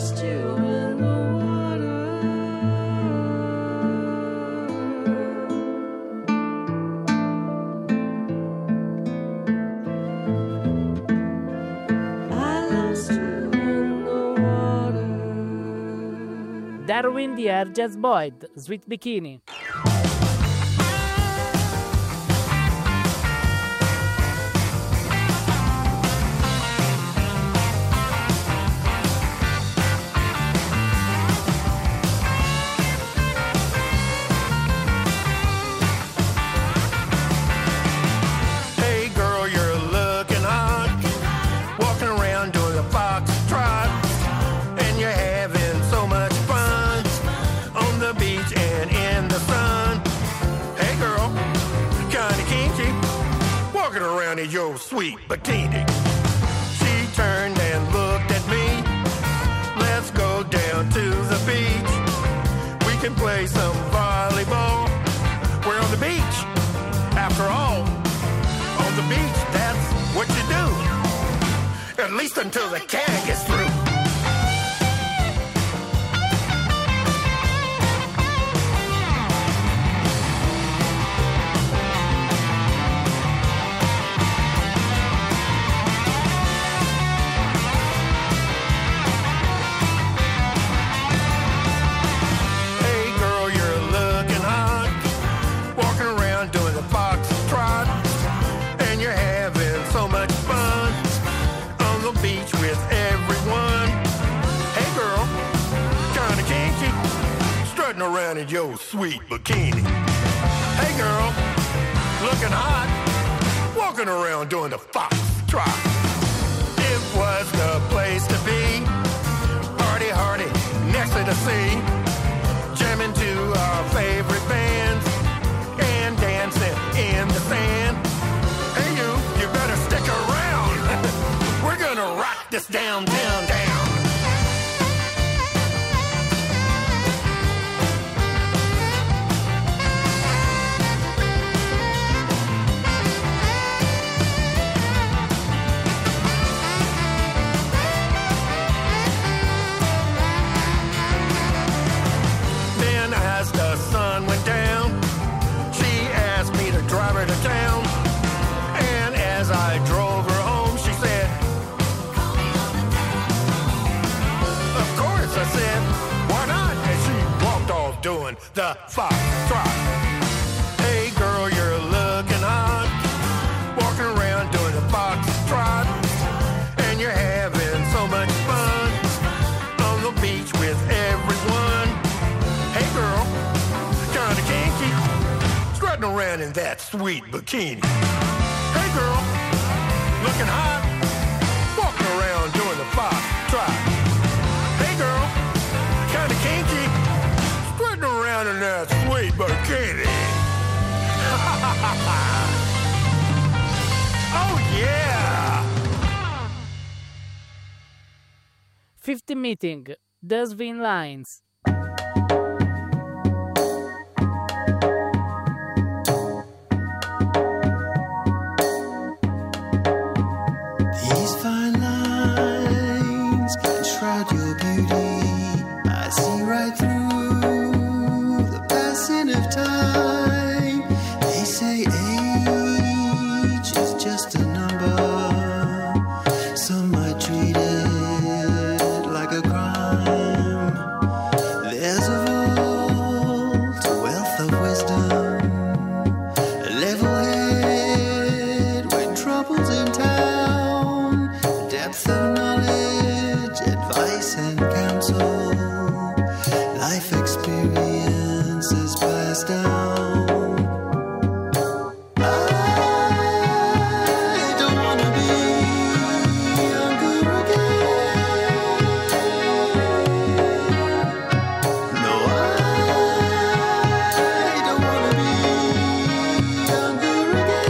lost you in the Darwin the Air Jazz Boyd, Sweet Bikini. Hey girl, you're looking hot, walking around doing a foxtrot, and you're having so much fun on the beach and in the sun. Hey girl, kinda kinky, walking around in your sweet bikini. She turned and looked at me. Let's go down to the beach. We can play some volleyball. We're on the beach, after all. On the beach, that's what you do. At least until the cat gets through. Hey girl, you're looking hot, walking around doing the foxtrot, and you're having so much fun on the beach with everyone. Hey girl, kinda kinky, strutting around in your sweet bikini. Hey girl, looking hot, walking around doing the foxtrot. It was the place to be, party hardy next to the sea, jamming to our favorite bands and dancing in the sand. Hey you better stick around. We're gonna rock this downtown down. Then as the sun went down, she asked me to drive her to town. And as I drove her home, she said, of course, I said, why not? And she walked off doing the foxtrot. Hey girl, you're looking hot, walking around doing the foxtrot, and you're having so much fun on the beach with everyone. Hey girl, kinda kinky, strutting around in that sweet bikini. Hey girl, looking hot, walking around doing the foxtrot. Hey girl, kinda kinky, strutting around in that sweet bikini. Oh yeah! 50 Meeting, The Swing Lines. These fine lines enshroud your beauty. I see right through the passing of time. They say age is just a number. Some might treat it like a crime. There's a vault, a wealth of wisdom, a level head when trouble's in town, depth of knowledge, advice and counsel, life experiences passed down. I don't wanna be younger again. No, I don't wanna be younger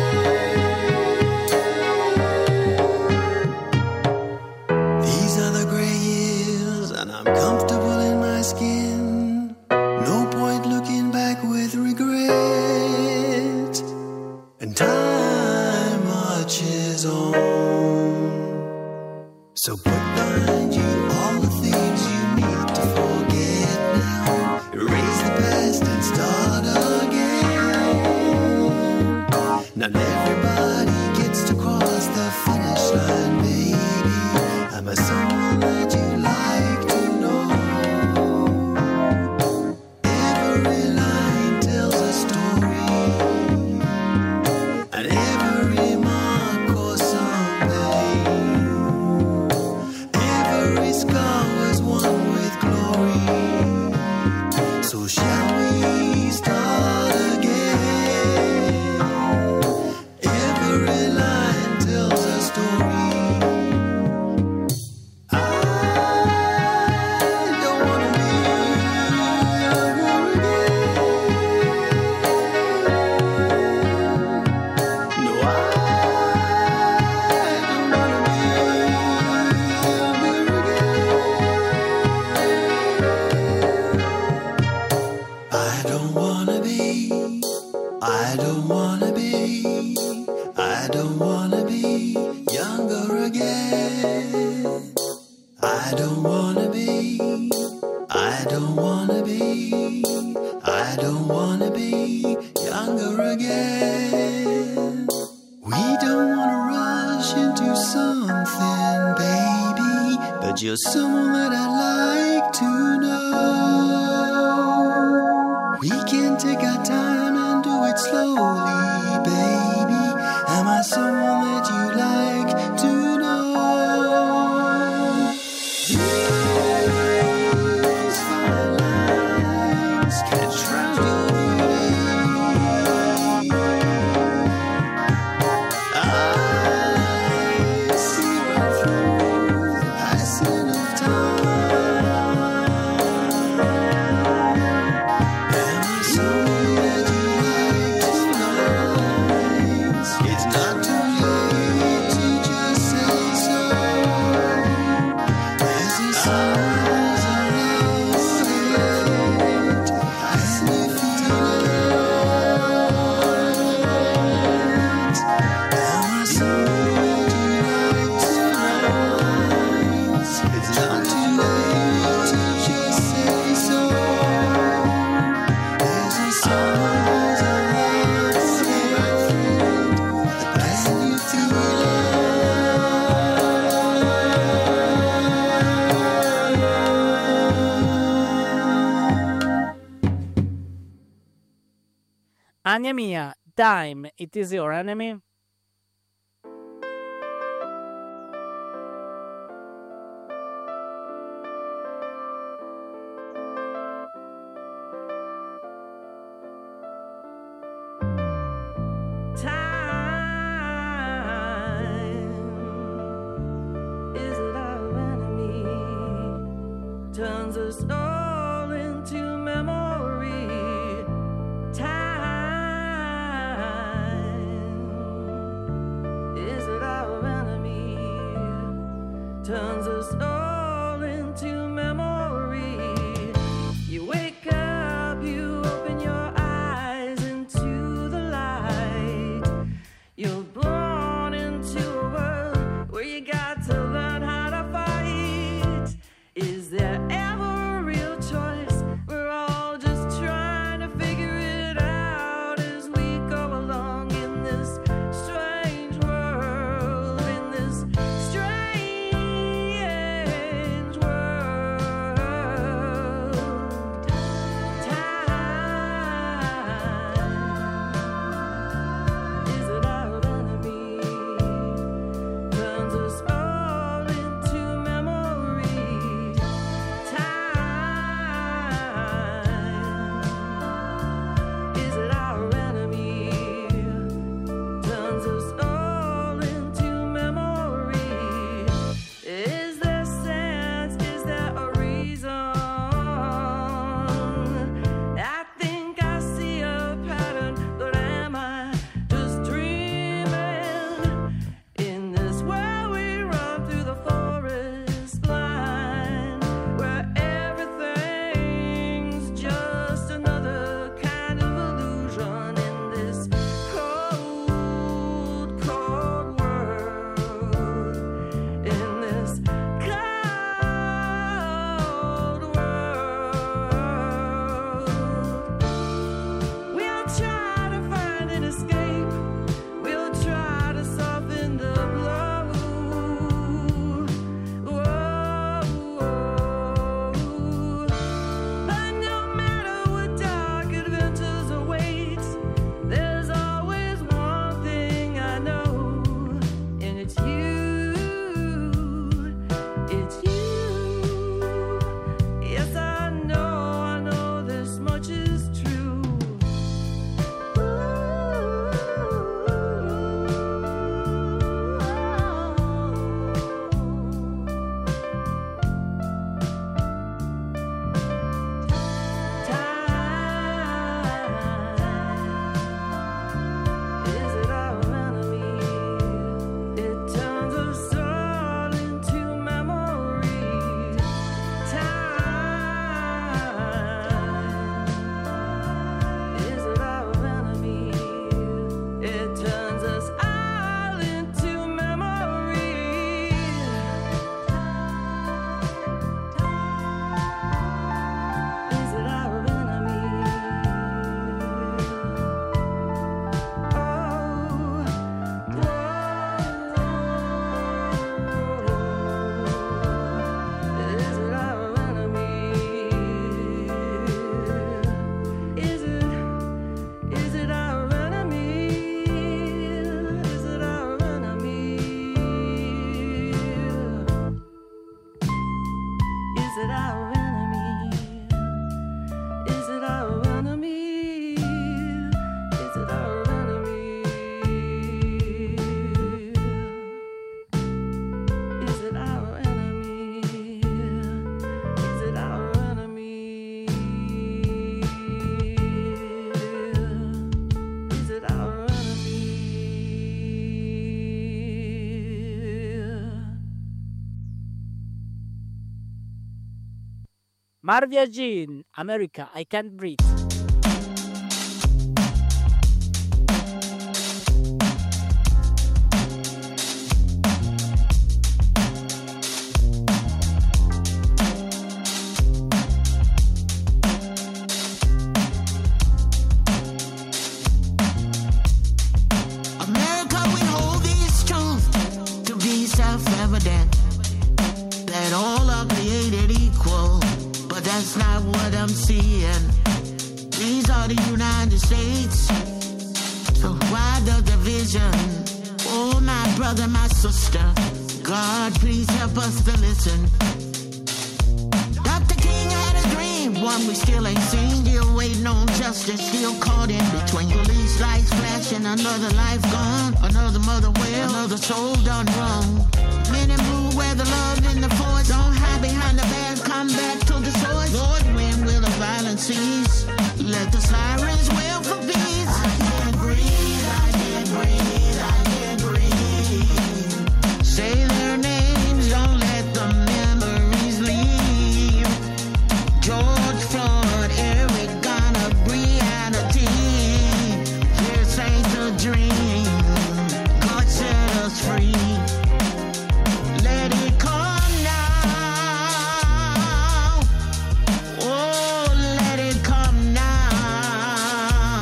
again. These are the gray years, and I'm comfortable in my skin. No point looking back with regret. And time marches on. So put behind you all the things you I don't wanna be younger again. I don't wanna be younger again. We don't wanna rush into something, baby, but you're someone that I'd like to know. We can take our time and do it slowly, baby. Am I someone that you like to know? These fine lines can drown your beauty. I see right through the passing of time. Am I someone that you like to know? It's not too late to just say so. As the sunrise around it, as we feel it. Am I someone that you like to know? It's not too late to just say so. As the sunrise around it, as we feel it. Ania mia, time, it is your enemy. Time, is it our enemy? Turns us all into memory. Time, is it our enemy? Turns us all into memory. You wake up, you open your eyes into the light. You're born into a world where you got to learn how to fight. Is there ever a real Marvia Jean, America, I Can't Breathe. America, we hold these truths to be self-evident, that all are created equal, but that's not what I'm seeing. These are the United States, so why the division? Oh, my brother, my sister, God, please help us to listen. Dr. King had a dream, one we still ain't seen. Still waiting on justice, still caught in between. Police lights flashing, another life gone, another mother well, another soul done wrong. Men in blue wear the love in the force. Don't hide behind the band, come back to the source. Lord, when will the violence cease? Let the sirens wail for peace. I can't breathe, I can't breathe, I can't breathe. Say their names, don't let the memories leave. George Floyd, Eric Garner, Breonna Taylor. This ain't a dream. God set us free. Let it come now. Oh, let it come now.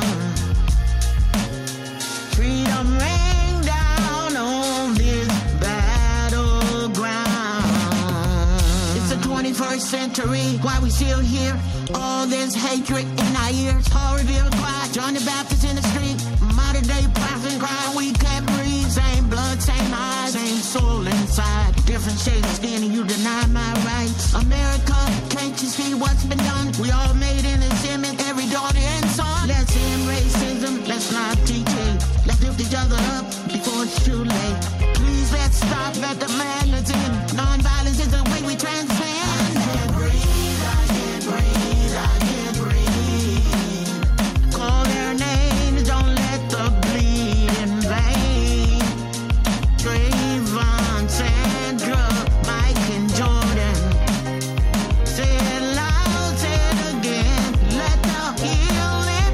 Freedom rain down on this battleground. It's the 21st century. Why we still here? All this hatred in our ears. Horrible cry. John the Baptist in the street. Modern day prophet crying. We can't breathe. Same blood, same eyes, same soul inside. Different shade of skin and you deny my rights. America, can't you see what's been done? We all made in His image, every daughter and son. Let's end racism. Let's not teach hate. Let's lift each other up before it's too late. Please let's stop at the madness in. Non-violence is the way we transcend. I can't breathe, I can't breathe, I can't breathe. Call their names, don't let the bleed in vain. Trayvon, Sandra, Mike and Jordan. Say it loud, say it again. Let the healing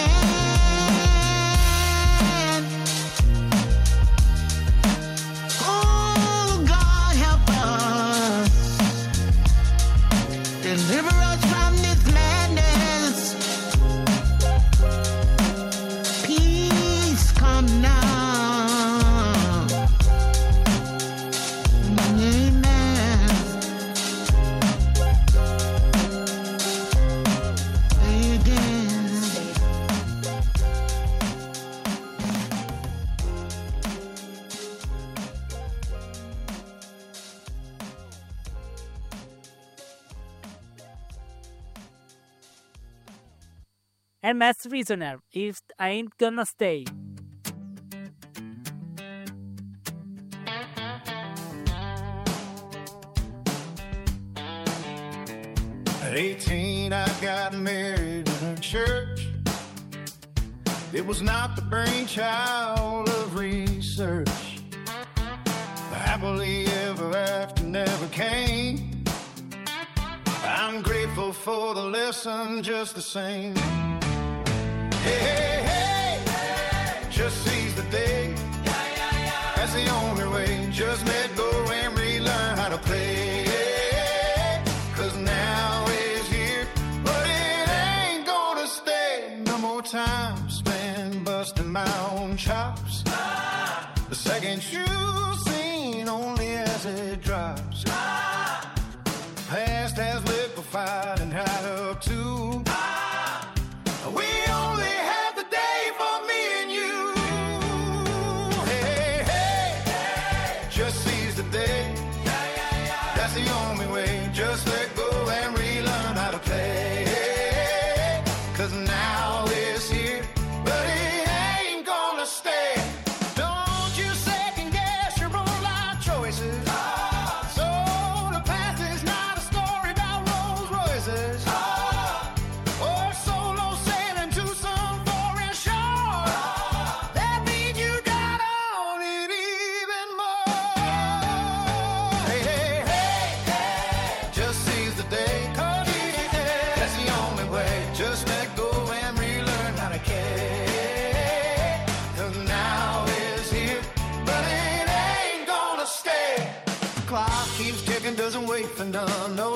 begin. Oh, God help us. Deliver us from this madness. Peace come now. Amen. Again. And Mass Prisoner, If I Ain't Gonna Stay. At 18, I got married in a church. It was not the brainchild of research. The happily ever after never came. I'm grateful for the lesson just the same. Hey, hey, hey, just seize the day. That's the only way. Just let go and relearn how to play. 'Cause now is here, but it ain't gonna stay. No more time spent busting my own chops. The second you've seen only as it drops. Past has liquefied and dried up too. We only have the day for me and you. Hey, hey, just seize the day.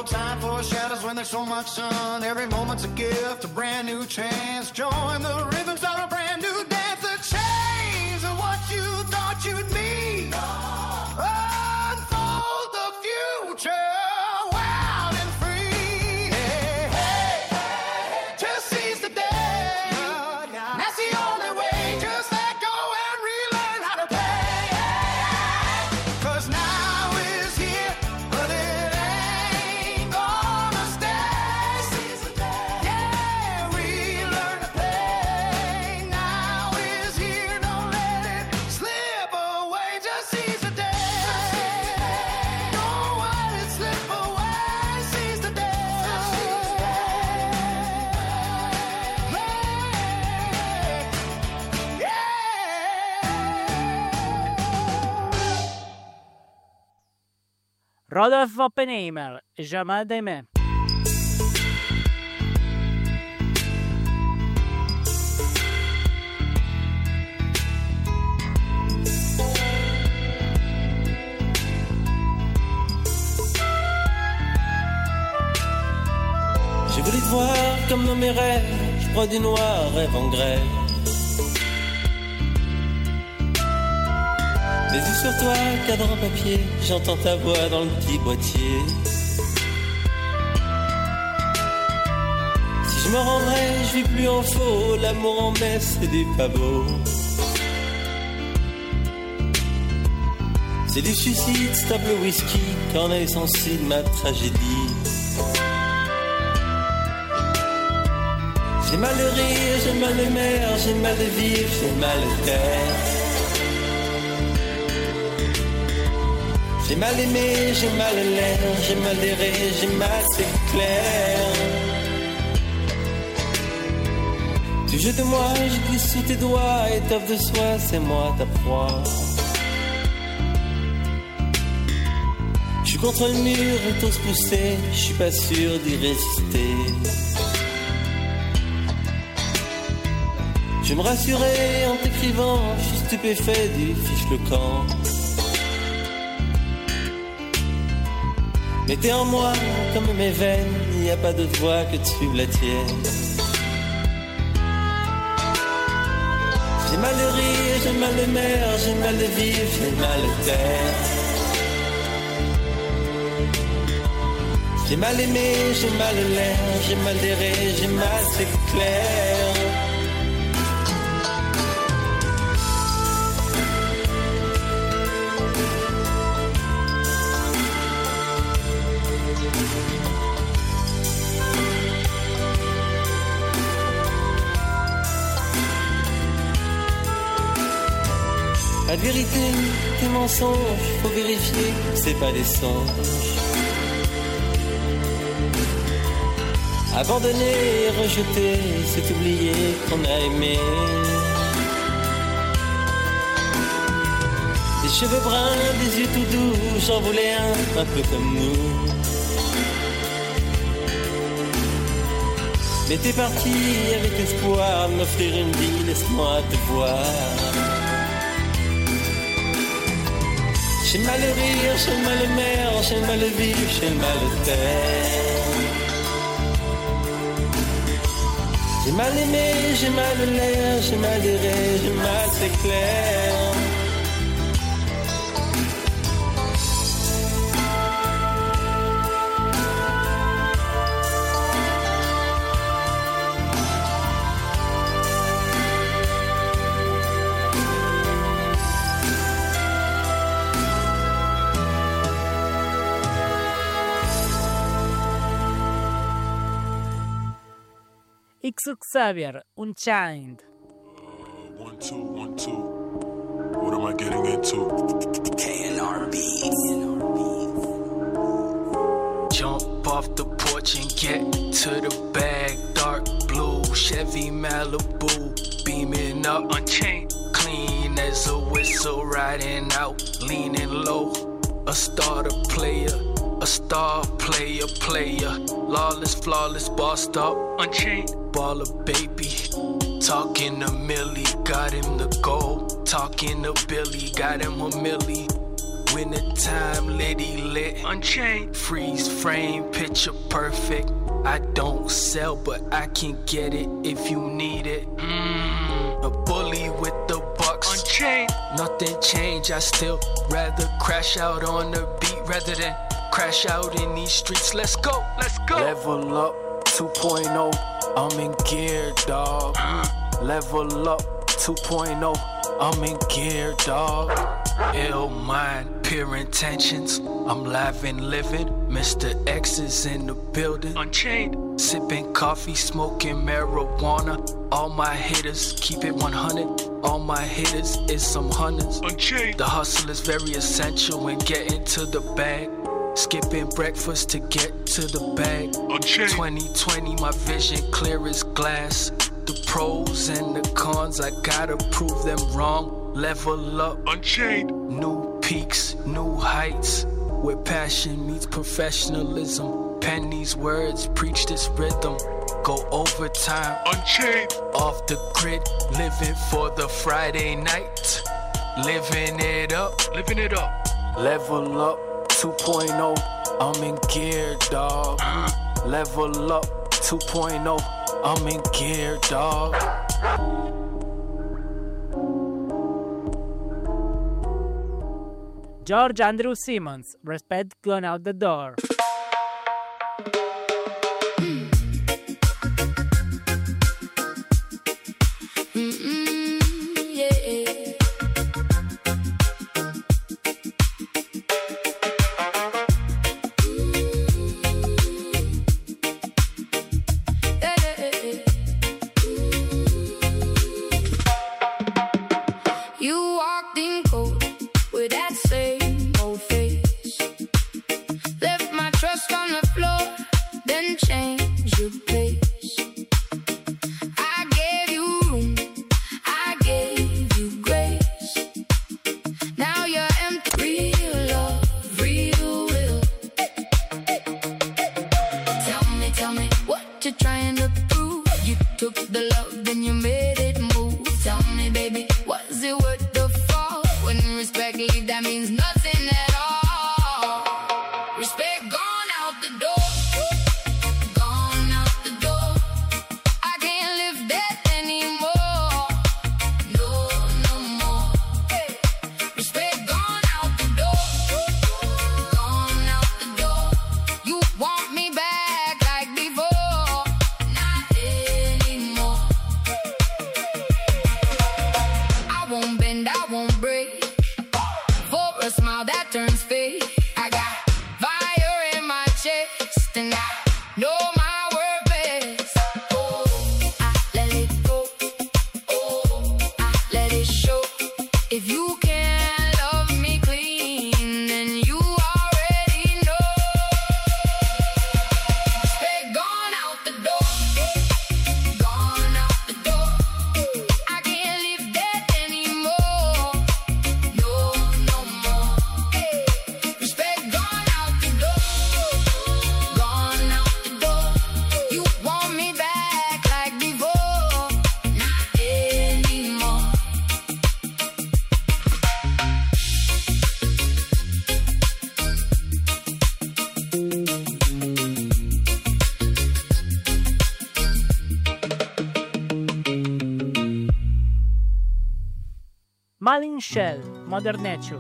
time for shadows when there's so much sun. Every moment's a gift, a brand new chance. Join the rhythm, start a brand new dance. The chains of what you thought you'd be. Unfold the future. Wild and free. Hey, hey, hey. Just seize the day. That's the only way. Just let go and relearn how to play. 'Cause now is here, but it ain't gonna stay. Yeah, relearn to play. Now is here, don't let it slip away. Just seize the day. Don't let it slip away. Seize the day. Rodolphe Oppenheimer, Jamal Daimet. J'ai voulu te voir comme dans mes rêves, je prends du noir, rêve en grève. Les yeux sur toi, cadre en papier, j'entends ta voix dans le petit boîtier. Si je me rendrais, je vis plus en faux, l'amour en baisse, c'est du pas beau. C'est du suicide, stop le whisky, qu'en est sensible ma tragédie. J'ai mal de rire, j'ai mal de mer, j'ai mal de vivre, j'ai mal de terre. J'ai mal aimé, j'ai mal l'air, j'ai mal erré, j'ai mal, c'est clair. Tu jettes de moi, je glisse sous tes doigts, étoffe de soie, c'est moi ta proie. Je suis contre le mur, et t'oses pousser, je suis pas sûr d'y résister. Je me rassurais en t'écrivant, je suis stupéfait du fiche le camp. Mais t'es en moi, comme mes veines, il n'y a pas d'autre voie que de suivre la tienne. J'ai mal de rire, j'ai mal de mer, j'ai mal de vivre, j'ai mal de terre. J'ai mal aimé, j'ai mal l'air, j'ai mal d'errer, j'ai mal, c'est clair. La vérité, tes mensonges, faut vérifier, c'est pas des songes. Abandonner, rejeter, c'est oublier qu'on a aimé. Des cheveux bruns, des yeux tout doux, j'en voulais un peu comme nous. Mais t'es parti avec espoir de m'offrir une vie, laisse-moi te voir. J'ai mal le rire, j'ai mal le mer, j'ai mal le vivre, j'ai mal le terre. J'ai mal aimé, j'ai mal l'air, j'ai mal erré, j'ai mal, c'est clair. X Xavier, Unchained. 1, 2, 1, 2. What am I getting into? Jump off the porch and get to the bag. Dark blue Chevy Malibu, beaming up, unchained, clean as a whistle, riding out, leaning low. A starter player, a star player, lawless, flawless, bossed up, unchained, baller baby. Talking to Millie, got him the gold. Talking to Billy, got him a millie. Wintertime, litty lit, Unchained. Freeze frame, picture perfect. I don't sell, but I can get it if you need it. A bully with the bucks, Unchained. Nothing changed, I still rather crash out on the beat rather than crash out in these streets. Let's go, let's go. Level up 2.0, I'm in gear, dog. Level up 2.0, I'm in gear, dog. Ill mind, pure intentions. I'm live and living. Mr. X is in the building. Unchained. Sipping coffee, smoking marijuana. All my haters keep it 100. All my haters is some hunters. Unchained. The hustle is very essential in getting to the bag. Skipping breakfast to get to the bag. Unchained. 2020, my vision clear as glass. The pros and the cons, I gotta prove them wrong. Level up, Unchained. New peaks, new heights. Where passion meets professionalism. Pen these words, preach this rhythm. Go overtime, Unchained. Off the grid, living for the Friday night. Living it up, living it up. Level up 2.0, I'm in gear, dog. Level up 2.0, I'm in gear, dog. George Andrew Simmons, Respect Gone Out the Door. You walked in cold with that same old face. Left my trust on the floor, then changed your pace. I gave you room, I gave you grace. Now you're empty. Real love, real will. Tell me what you're trying to prove. You took the love, then you made it move. Tell me, baby, was it worth the fall? When respect leave, that means nothing at all. Respect gone out the door. Gone out the door. I can't live that anymore. No, no more. Hey. Respect gone out the door. Gone out the door. You want me back like before. Not anymore. I won't bend, I won't break. For a smile that turns fake. I got fire in my chest and I know my worth best. Oh, I let it go. Oh, I let it show. If you can't love me clean, then you already know. Respect gone out the door. Gone out the door. I can't live that anymore. No, no more. Hey. Respect gone out the door. Gone out the door. You want me back like before. Not anymore. Malin Shell, Mother Nature.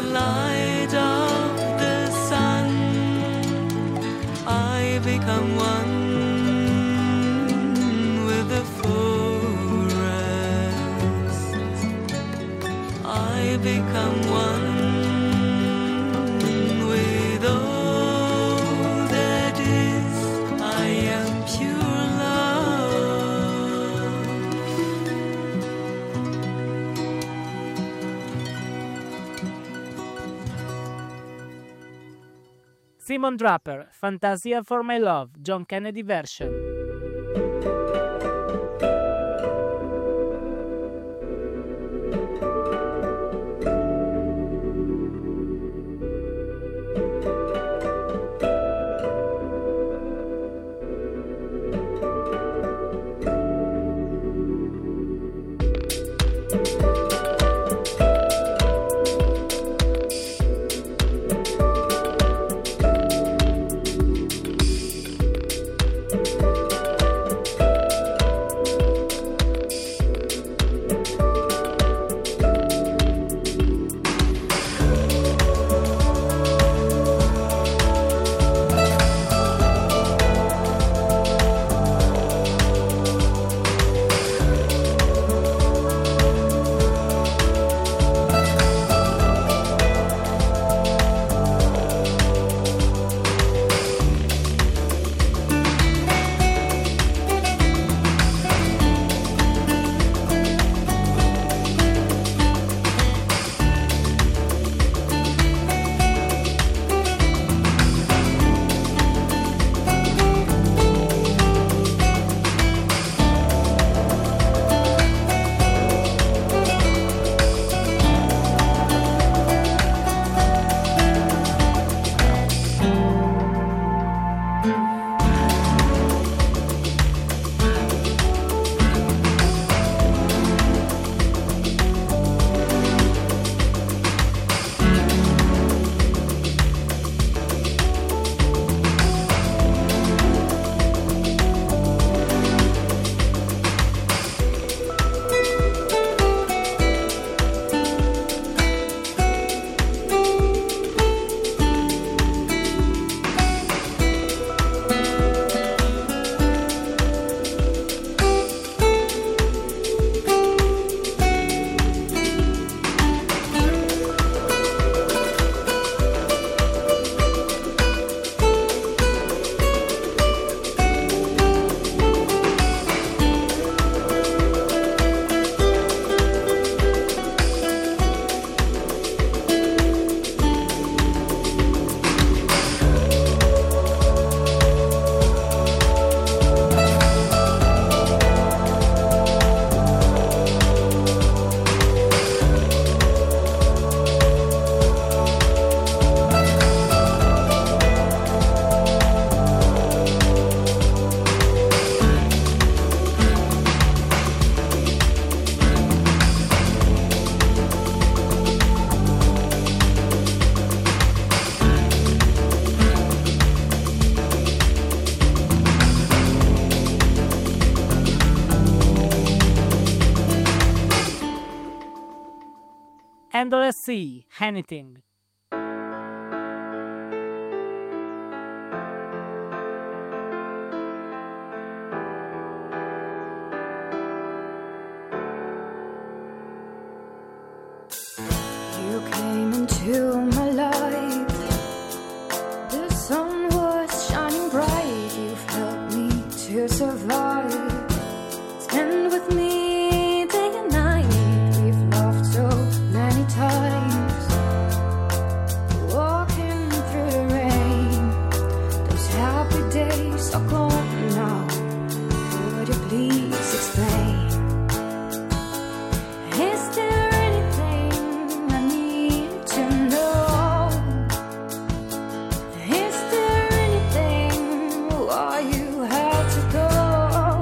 light of the sun, I become one with the forest. I become one with all that is. I am pure love. Simon Draper, Fantasia for My Love, John Kennedy version. Endless Sea, Anything. You came into my life. The sun was shining bright. You've helped me to survive. Stand with me day and night. We've loved so many times. Walking through the rain. Those happy days are gone now. Would you please explain? Is there anything I need to know? Is there anything why you had to go?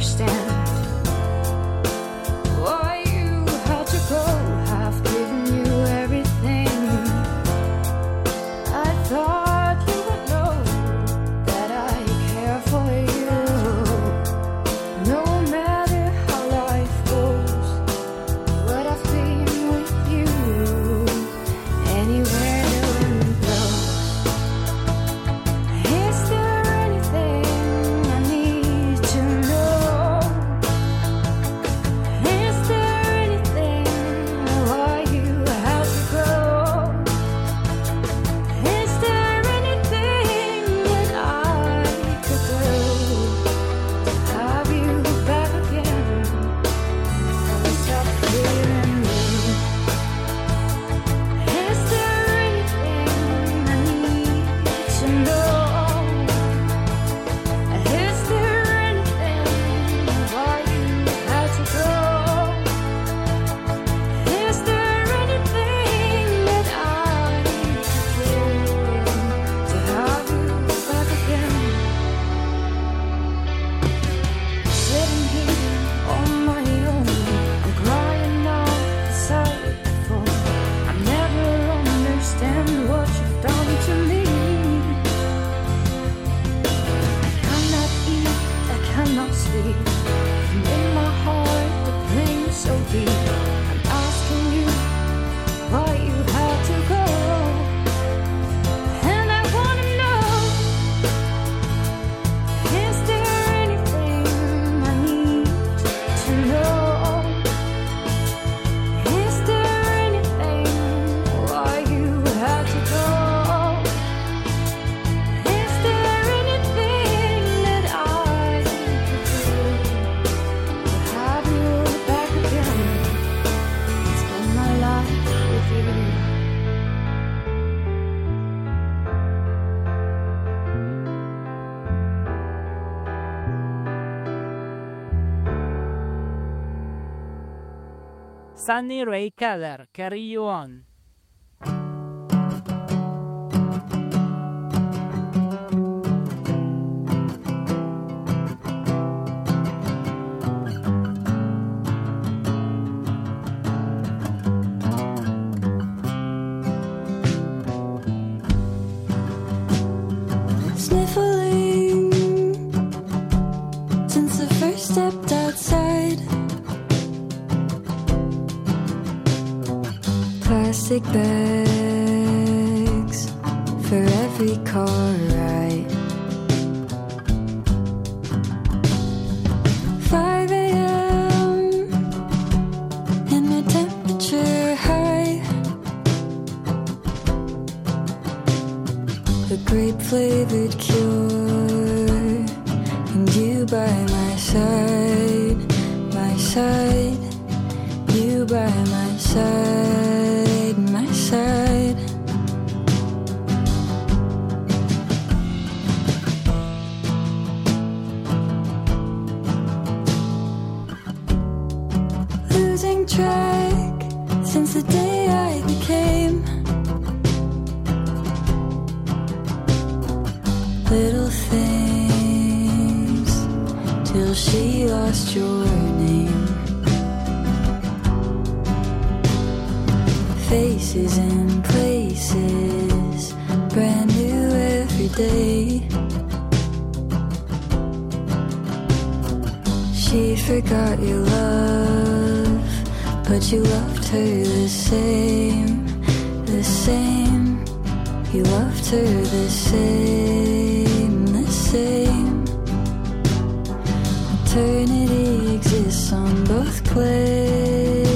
understand why you had to go. I've given you everything. I thought you would know that I care for you. No matter how life goes, but I've been with you anywhere the wind blows. Is there anything I need to know? Is there anything why you had to go? Is there anything that I could do to have you back again and stop feeling blue? Is there anything I need to know? Is there anything why you had to go? Is there anything that I could do to have you back again? Sitting here on my own, I'm crying out beside the phone. I never understand what you've done to me. I cannot eat, I cannot sleep. And in my heart, the pain so deep. I'm asking you why you had to go. And I wanna know, is there anything I need to know? Is there anything why you had to go? Is there anything that I could do to have you back again? Spend my life with you. Sunny Ray Keller, Carry You On. Sniffling since I first stepped outside. Plastic bags for every car ride. 5 a.m. and the temperature high. A grape flavored cure, and you by my side, you by my side, my side. Losing track since the day I became little things till she lost your name. Faces and places, brand new every day. She forgot your love, but you loved her the same, the same. You loved her the same, the same. Eternity exists on both planes.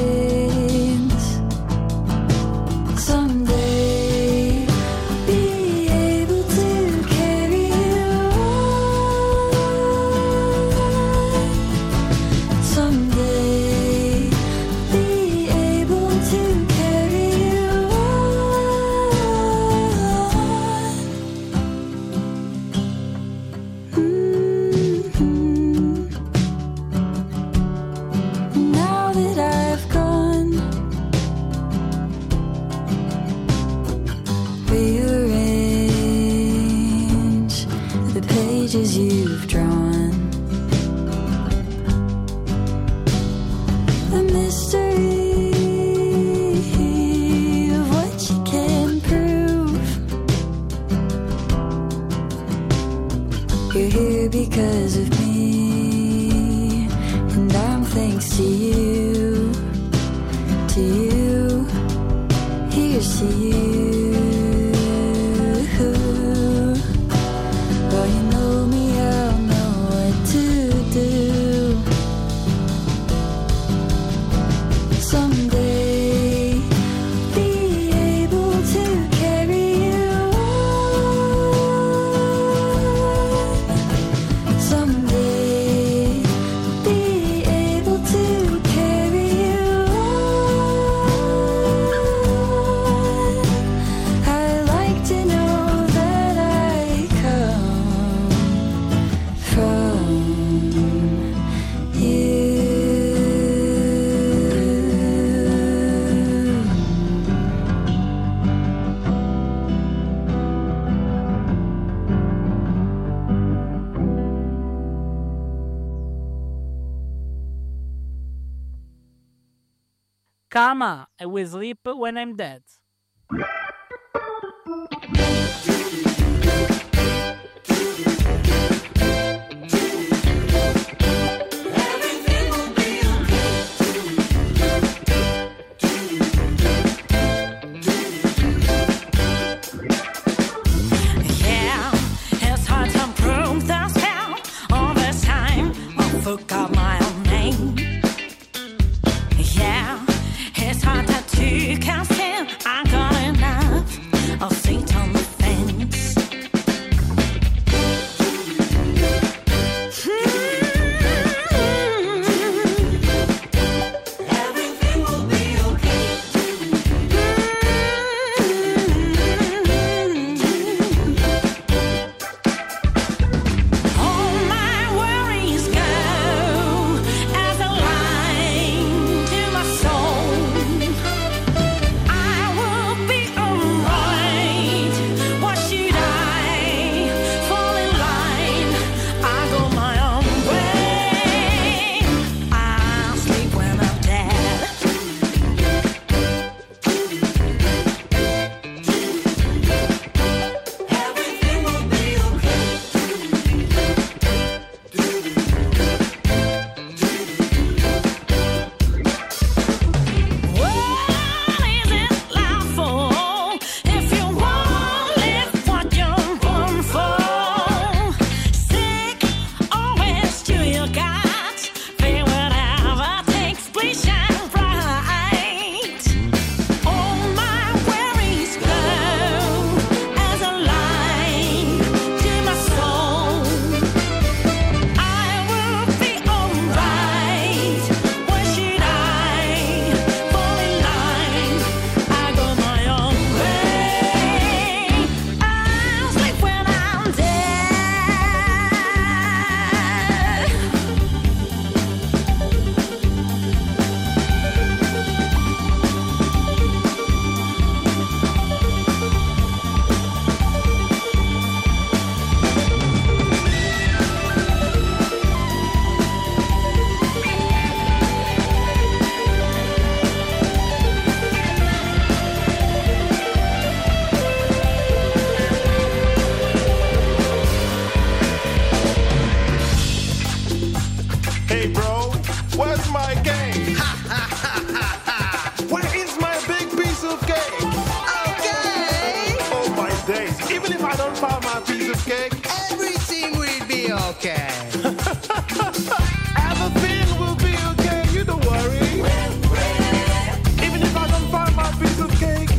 Someday I'll be able to carry you on. Someday I'll be able to carry you on. Now that I to you, to you. Here's to you. Well, you know me, I'll know what to do. Someday, be able to carry you on. Someday, be able to carry you on. I like to know that I come from you. Kama, I will sleep when I'm dead. Yeah, it's hard to prove the spell. All this time, I forgot my own name. Yeah, it's hard to conceal. I got enough. I'll sit on the fence. Everything will be okay. All my worries go as a line to my soul. I will be alright. Why should I fall in line? I go my own way. I sleep when I'm dead. Everything will be okay. What is it life for? If you won't live what you're born for, sick always to your guts. Feel whatever takes place, shine bright. All my worries go as a line to my soul. I will be alright. Why should I fall in line? I go my own way. I'll sleep when I'm dead. Hey bro, where's my cake? Where is my big piece of cake? Okay. Oh my days, even if I don't find my piece of cake, Everything will be okay. everything will be okay, you don't worry. Even if I don't find my piece of cake,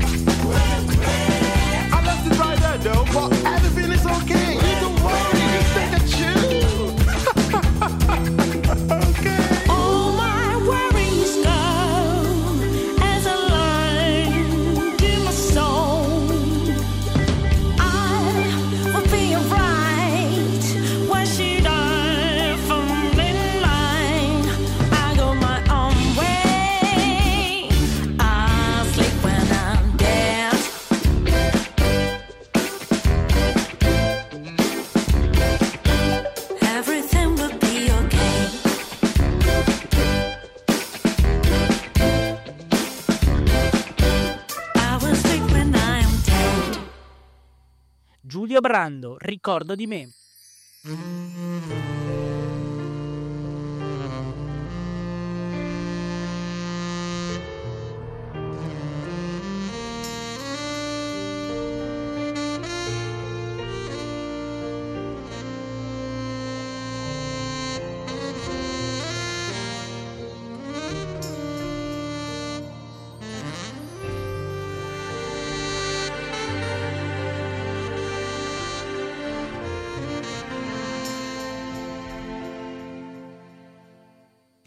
I left it right there though, but everything is okay, you don't worry, just take a chill. Okay. All my worries go as a line to my soul. I will be alright. Why should I fall in line? I go my own way. I sleep when I'm dead. Everything will be okay. I will sleep when I am dead. Giulio Brando, Ricordo di me.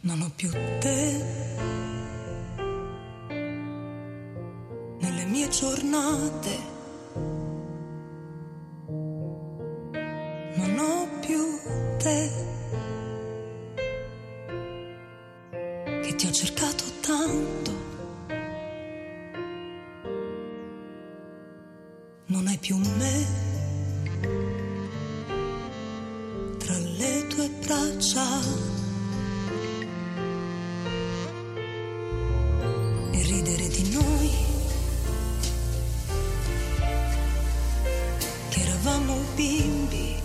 Non ho più te nelle mie giornate, non ho più te che ti ho cercato tanto, non hai più me tra le tue braccia. Ridere di noi che eravamo bimbi,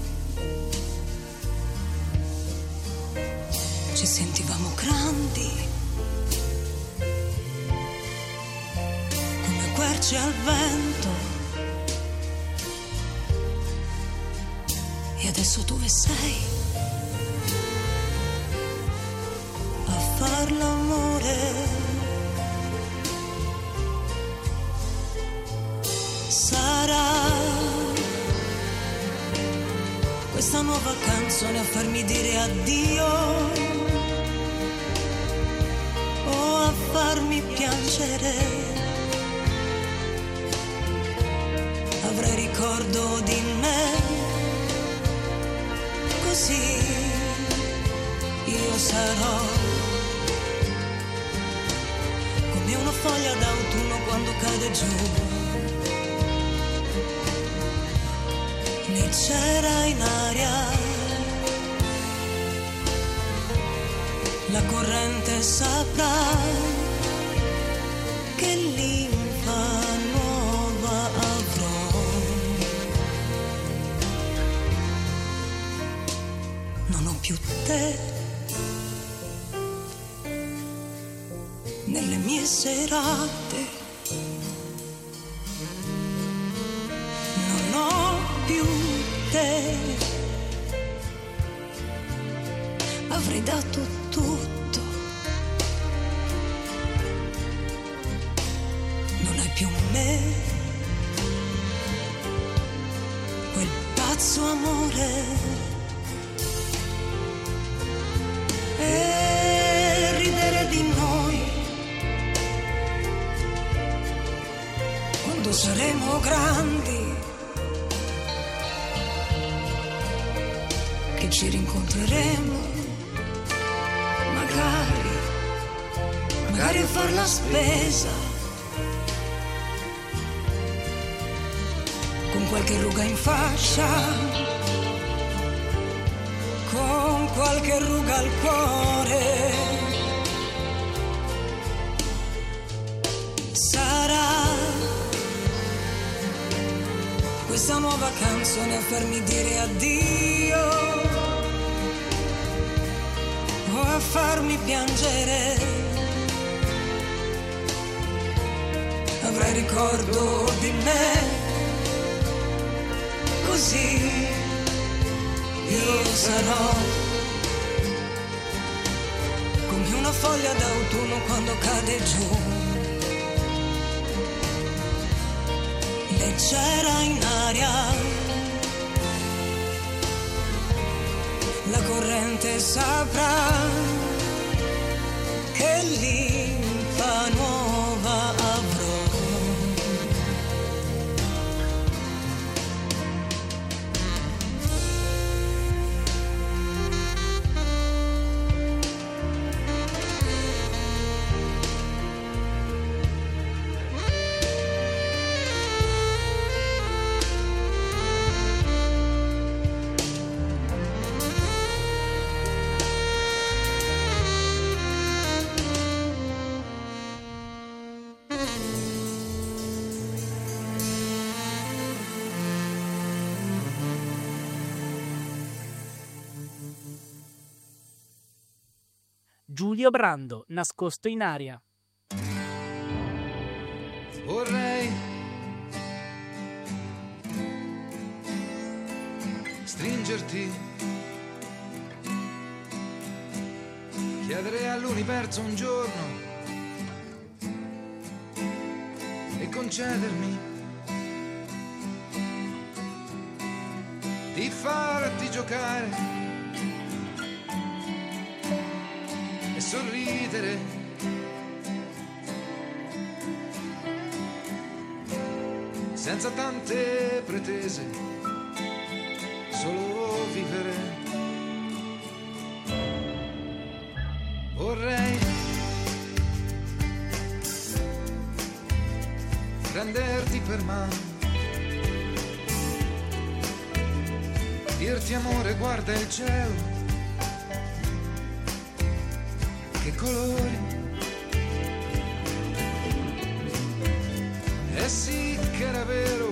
ci sentivamo grandi come querce al vento, e adesso dove sei a far l'amore? Sarà questa nuova canzone a farmi dire addio o a farmi piangere? Avrai ricordo di me, così io sarò come una foglia d'autunno quando cade giù. C'era in aria la corrente, saprà che linfa nuova avrò. Non ho più te nelle mie serate, non ho più te, avrei dato tutto, non hai più me, quel pazzo amore, e ridere di noi quando saremo grandi, che ci rincontreremo, magari a far la spesa, con qualche ruga in faccia, con qualche ruga al cuore. Sarà questa nuova canzone a farmi dire addio o a farmi piangere. Avrai ricordo di me, così io sarò come una foglia d'autunno quando cade giù, leggera in aria, la corrente saprà che linfa nuova avrò. Giulio Brando, Nascosto in aria. Vorrei stringerti, chiedere all'universo un giorno e concedermi di farti giocare e sorridere. Senza tante pretese, solo vivere. Vorrei prenderti per mano, dirti amore guarda il cielo, che colori. E sì che era vero,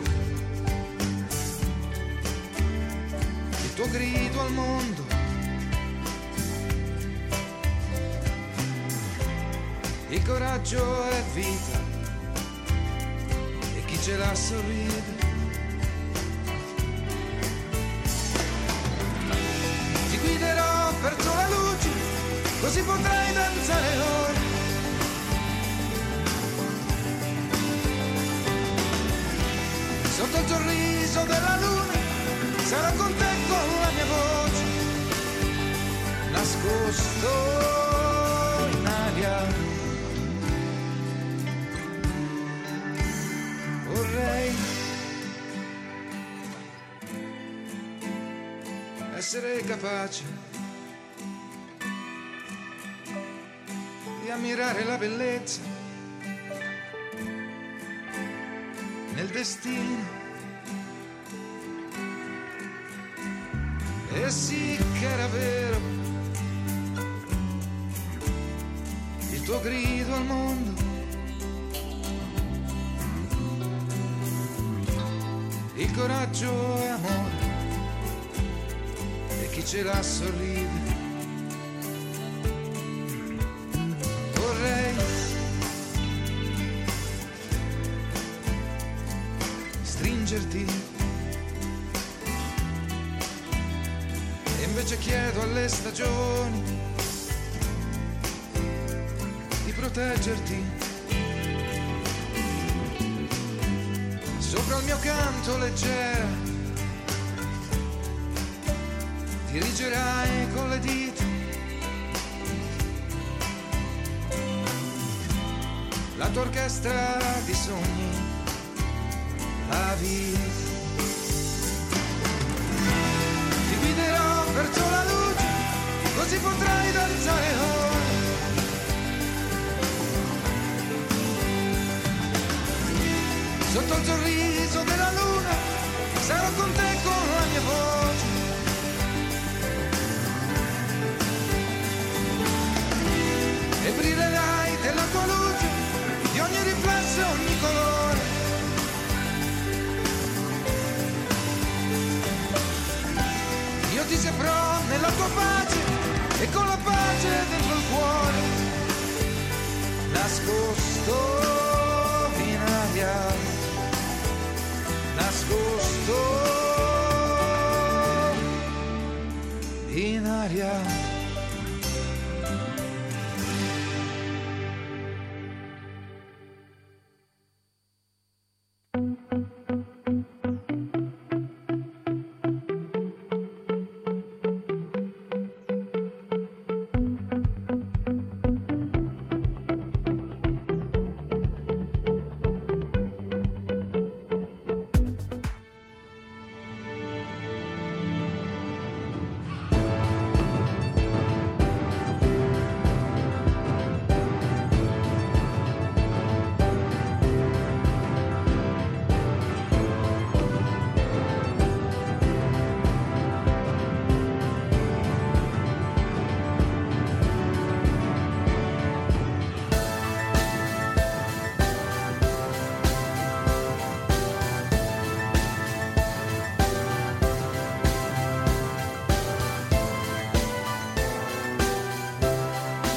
il tuo grido al mondo, il coraggio è vita e chi ce l'ha sorride. Ti guiderò verso la luce, così potrai danzare ora. Sotto il sorriso della luna sarò con te con la mia voce, nascosto in aria. Vorrei essere capace di ammirare la bellezza nel destino. E sì che era vero, il tuo grido al mondo, il coraggio è amore e chi ce l'ha sorride. Vorrei stringerti e invece chiedo alle stagioni di proteggerti. Sopra il mio canto leggera dirigerai con le dita la tua orchestra di sogni, la vita. Ti guiderò verso la luce, così potrai danzare ora. Sotto il sorriso della luna sarò con te con la mia voce, e brillerai della tua luce di ogni riflesso e ogni colore. Io ti saprò nella tua pace e con la pace dentro il cuore, nascosto in aria, nascosto in aria.